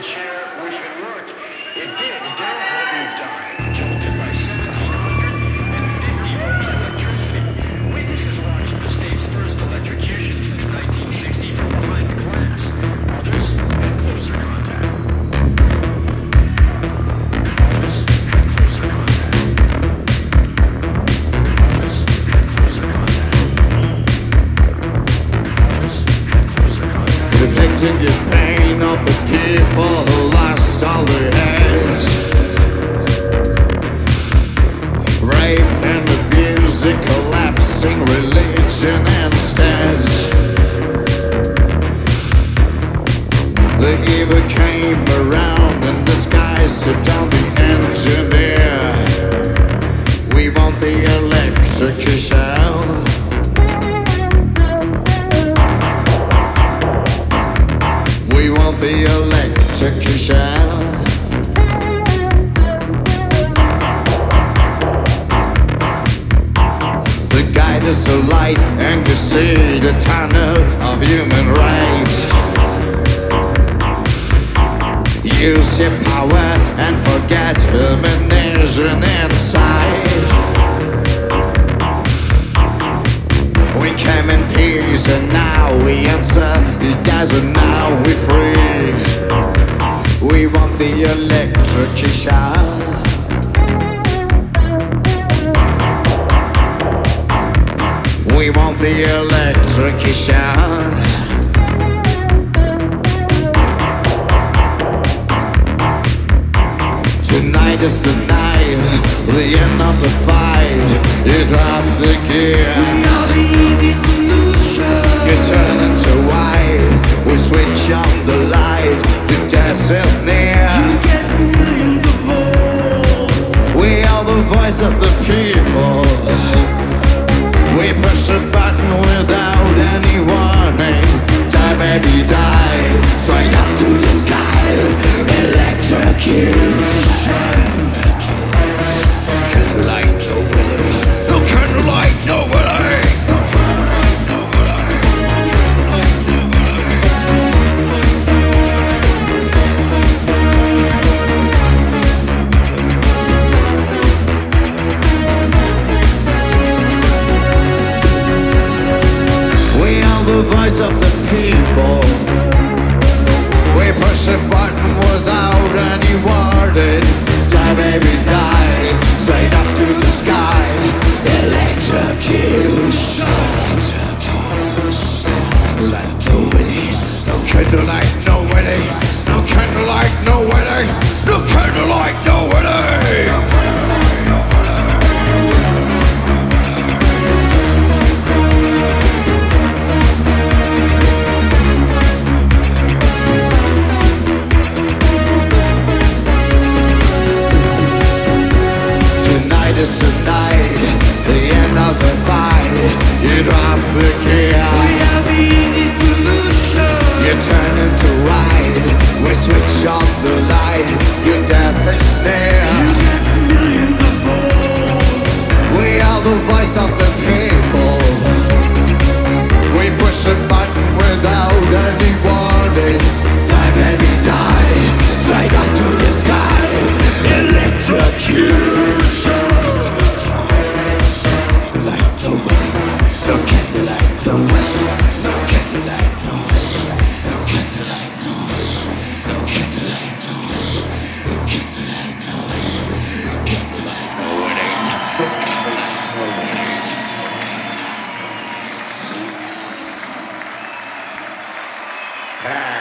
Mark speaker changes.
Speaker 1: chair would even work. It did. Darrell Horton died, jolted by 1,750 volts of electricity. Witnesses watched the state's first electrocution since 1960 from behind the glass. Others had closer contact. Others had closer contact. Others had closer contact. Others had closer contact.
Speaker 2: Reflecting the pain of the people who lost all their heads. Rape and abuse, a collapsing religion instead. The evil came around in disguise to down the engineer. We want the electrocution. We want the electrocution. The guide is the light and you see the tunnel of human rights. Use your power and forget humanism inside. We came in peace and now we answer. It doesn't now we free. We want the electrocution. We want the electrocution. Tonight is the night, the end of the fight. You drop the gear.
Speaker 3: We are the easy solution.
Speaker 2: You turn into white. We switch on the light. Your death is near.
Speaker 3: You get millions of volts.
Speaker 2: We are the voice of the people. We push a button without any warning. Die, baby, die. Straight up to the sky. Electrocution. Candlelight, no wedding. No candlelight, no wedding. We are the voice of the people. We push a button without any warning. Die, baby, die. Straight up to the sky. Electrocution. Candlelight, no wedding. No candlelight, no wedding. No candlelight, no wedding. No candlelight, no wedding. Tonight is the night, the end of the fight. You drop the gear.
Speaker 3: We are the easy solution.
Speaker 2: You turn into white. We switch on the light. Your death is near.
Speaker 3: You get millions of volts.
Speaker 2: We are the voice of the people. We push a button without any warning. Die, baby, die. Straight up to the sky. Electrocution. Light the way. No candlelight, no way. No candlelight, no way. No candlelight, no way. No candlelight, no way. No candlelight, no way. Candlelight, no wedding. No candlelight, no wedding.